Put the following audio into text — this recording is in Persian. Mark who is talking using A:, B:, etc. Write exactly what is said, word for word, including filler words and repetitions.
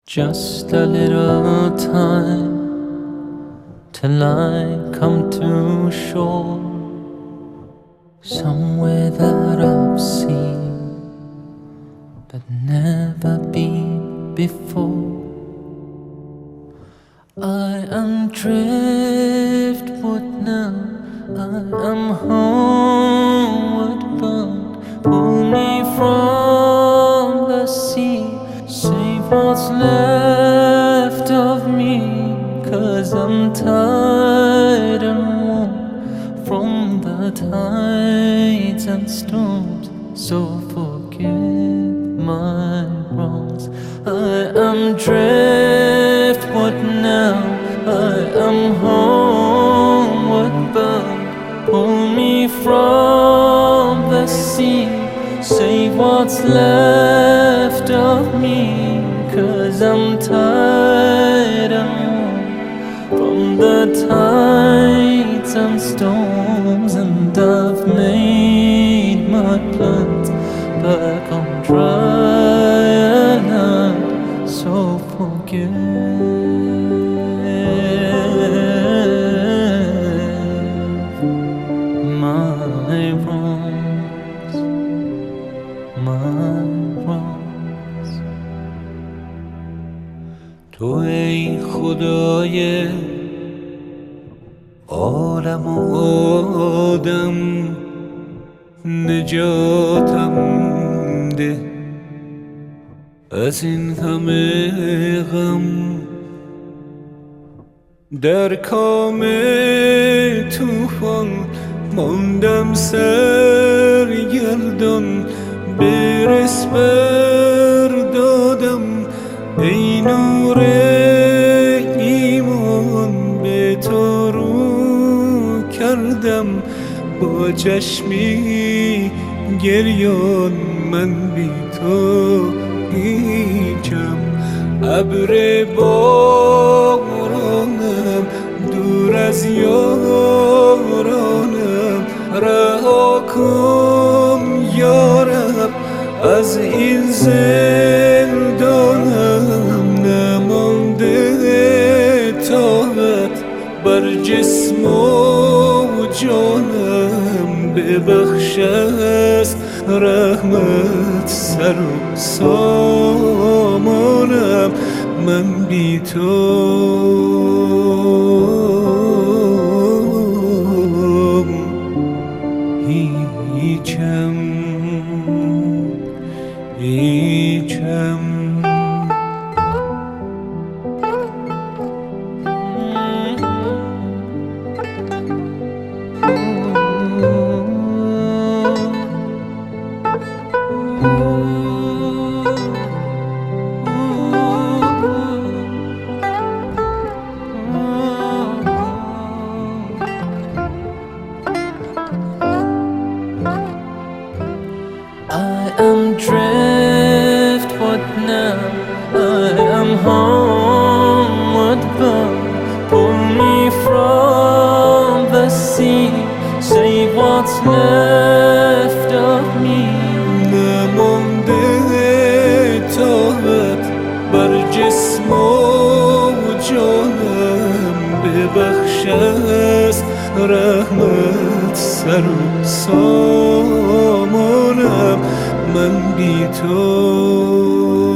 A: Just a little time till I come to shore, somewhere that I've seen but never been before. I am driftwood now, I am homeward bound. Pull me from the sea, save what's left of me, 'cause I'm tired and worn from the tides and storms. So forgive my wrongs. I am driftwood now, I am homeward bound. Pull me from the sea, save what's left of me, 'cause I'm tired and worn from the tides and storms. And I've made my plans back on dry land. So forgive my wrongs, my wrongs. تو ای خدای عالم و آدم، نجاتم ده از این همه غم. در کام طوفان ماندم سرگردان، برس بر دادم ای نور ایمان. به تو رو کردم با چشمی گریان، من بی تو هیچم. ابر بارانم دور از یارانم، رها کن یارب از این زندانم. نمانده طاقت بر جسم و جانم، ببخش از رحمت سر و سامانم. من بی تو هیچم، هیچم. I am driftwood now, I am homeward bound. Pull me from the sea, save what's left of me. نمانده طاقت بر جسم و جانم، ببخش از رحمت سر و سامانم. من بی تو